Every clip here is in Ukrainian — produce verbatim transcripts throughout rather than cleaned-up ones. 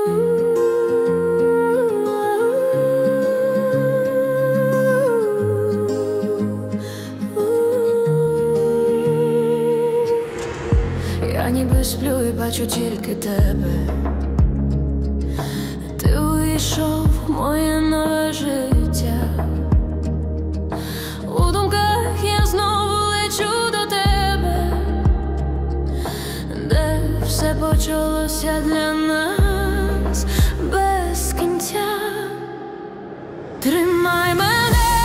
Я ніби сплю і бачу тільки тебе. Ти увійшов в моє нове життя. У думках я знову лечу до тебе, де все почалося для нас без кінця. Тримай мене.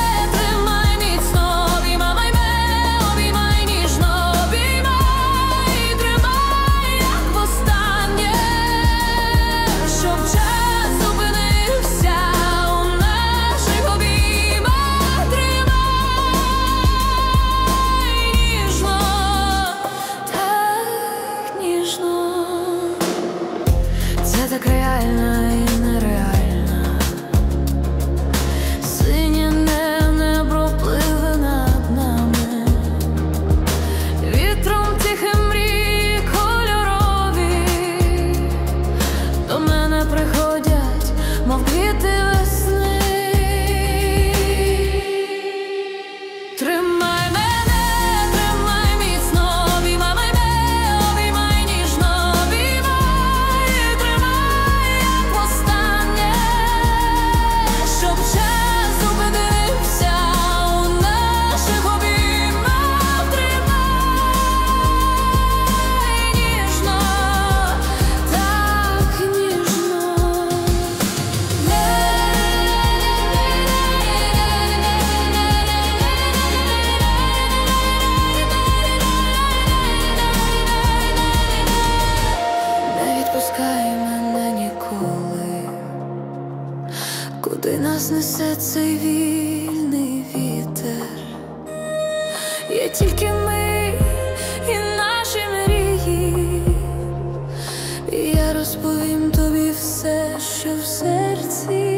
Це так реально і нереально. Синє небо впливе над нами. Вітром тихим мрії кольорові до мене приходять, мов квіти весни. Тримай мене, тримай міцно, обіймай мене, обіймай ніжно, обіймай, тримай як востаннє, щоб час зупинився у наших обіймах. Тримай ніжно, так ніжно. Не відпускай мене ніколи, куди нас несе цей вільний вітер. Є тільки ми і наші мрії, і я розповім тобі все, що в серці.